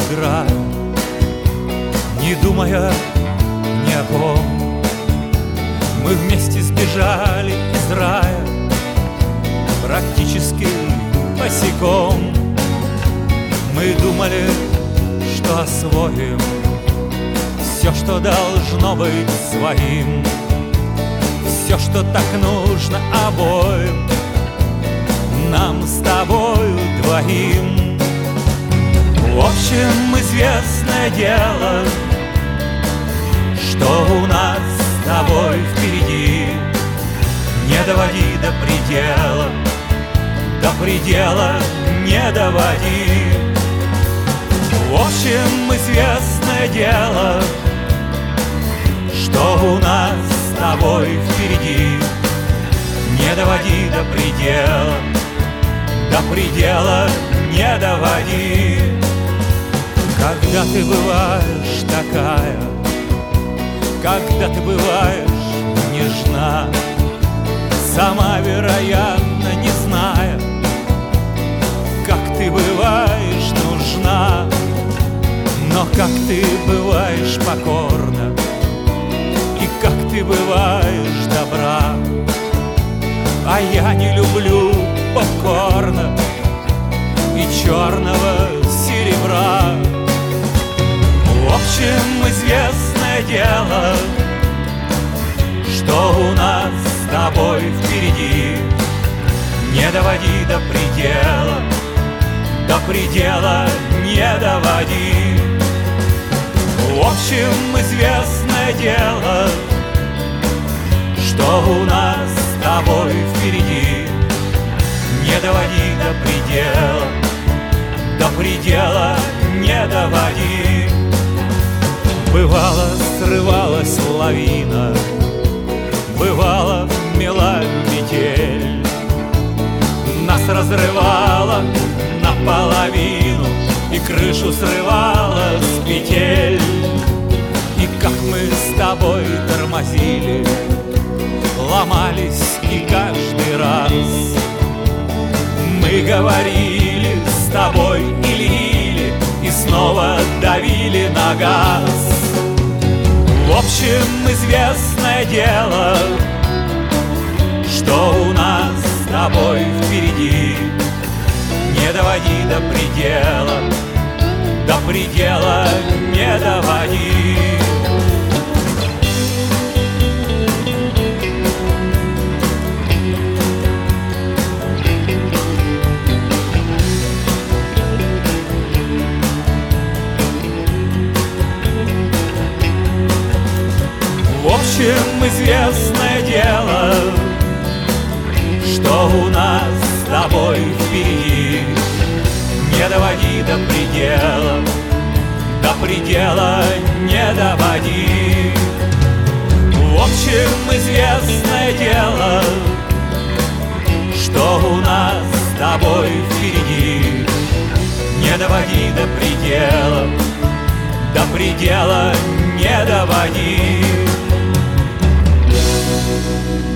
играю, не думая ни о ком. Мы вместе сбежали из рая, практически босиком. Мы думали, что освоим все, что должно быть своим, все, что так нужно обоим, нам с тобою двоим. В общем, известное дело, что у нас с тобой впереди. Не доводи до предела, до предела не доводи. В общем, известное дело, что у нас с тобой впереди. Не доводи до предела, до предела не доводи. Когда ты бываешь такая, когда ты бываешь нежна, сама, вероятно, не зная, как ты бываешь нужна. Но как ты бываешь покорна, и как ты бываешь добра. А я не люблю попкорна и черного серебра. В общем, известное дело, что у нас с тобой впереди. Не доводи до предела, до предела не доводи. В общем, известное дело, что у нас с тобой впереди. Не доводи до предела, до предела не доводи. Бывало, срывалась лавина, бывало, мела метель, нас разрывала наполовину и крышу срывала с петель. И как мы с тобой тормозили, ломались и каждый раз мы говорили с тобой или и снова давили на газ. В общем, известное дело, что у нас с тобой впереди. Не доводи до предела, до предела не доводи. В общем, известное дело, что у нас с тобой впереди. Не доводи до предела, до предела не доводи. В общем, известное дело, что у нас с тобой впереди. Не доводи до предела, до предела не доводи.